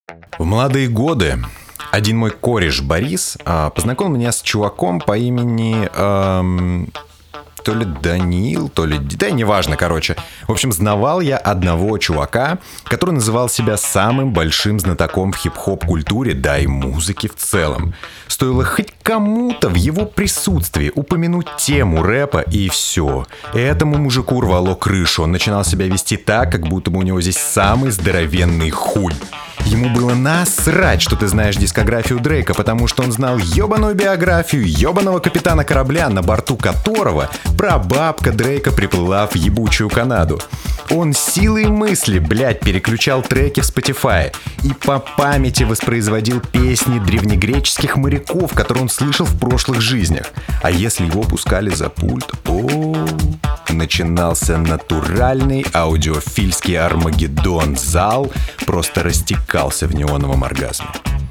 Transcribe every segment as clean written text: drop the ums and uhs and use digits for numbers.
В молодые годы один мой кореш Борис познакомил меня с чуваком по имени то ли Даниил, то ли... Да, неважно, короче. В общем, знавал я одного чувака, который называл себя самым большим знатоком в хип-хоп-культуре, да и музыке в целом. Стоило хоть кому-то в его присутствии упомянуть тему рэпа, и все. Этому мужику рвало крышу. Он начинал себя вести так, как будто бы у него здесь самый здоровенный хуй. Ему было насрать, что ты знаешь дискографию Дрейка, потому что он знал ебаную биографию ебаного капитана корабля, на борту которого прабабка Дрейка приплыла в ебучую Канаду. Он силой мысли, переключал треки в Spotify и по памяти воспроизводил песни древнегреческих моряков, которые он слышал в прошлых жизнях. А если его пускали за пульт, начинался натуральный аудиофильский Армагеддон. Зал просто растекался в неоновом оргазме.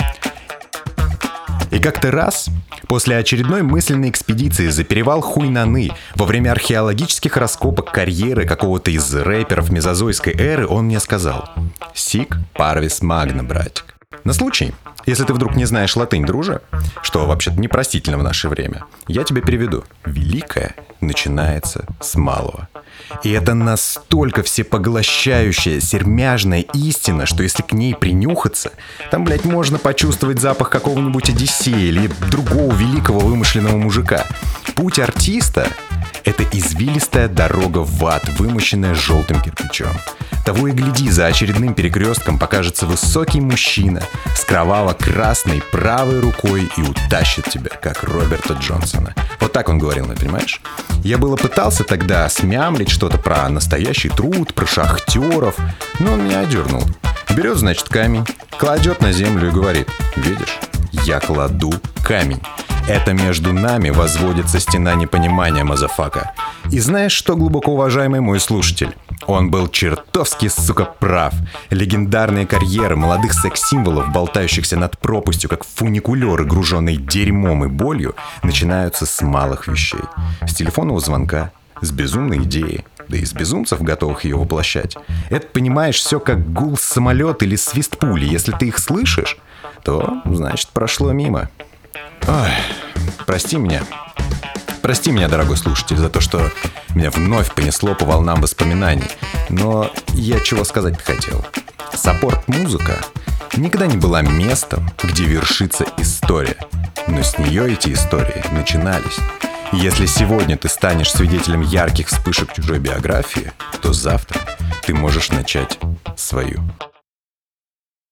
И как-то раз, после очередной мысленной экспедиции за перевал Хуйнаны, во время археологических раскопок карьеры какого-то из рэперов мезозойской эры, он мне сказал: «Сик парвис магна, братик». На случай, если ты вдруг не знаешь латынь, друже, что вообще-то непростительно в наше время, я тебе переведу. Великое начинается с малого. И это настолько всепоглощающая сермяжная истина, что если к ней принюхаться, там, можно почувствовать запах какого-нибудь Одиссея или другого великого вымышленного мужика. Путь артиста — это извилистая дорога в ад, вымощенная желтым кирпичом. Того и гляди, за очередным перекрестком покажется высокий мужчина с кроваво-красной правой рукой и утащит тебя, как Роберта Джонсона. Вот так он говорил, понимаешь? Я было пытался тогда смямлить что-то про настоящий труд, про шахтеров, но он меня одернул. Берет, значит, камень, кладет на землю и говорит: «Видишь, я кладу камень. Это между нами возводится стена непонимания, мазафака». И знаешь что, глубоко уважаемый мой слушатель? Он был чертовски, прав. Легендарные карьеры молодых секс-символов, болтающихся над пропастью, как фуникулеры, груженные дерьмом и болью, начинаются с малых вещей. С телефонного звонка, с безумной идеи, да и с безумцев, готовых ее воплощать. Это, понимаешь, все как гул самолета или свист пули. Если ты их слышишь, то, значит, прошло мимо. Ой, прости меня, дорогой слушатель, за то, что меня вновь понесло по волнам воспоминаний. Но я чего сказать-то хотел. Саппорт-музыка никогда не была местом, где вершится история. Но с нее эти истории начинались. И если сегодня ты станешь свидетелем ярких вспышек чужой биографии, то завтра ты можешь начать свою.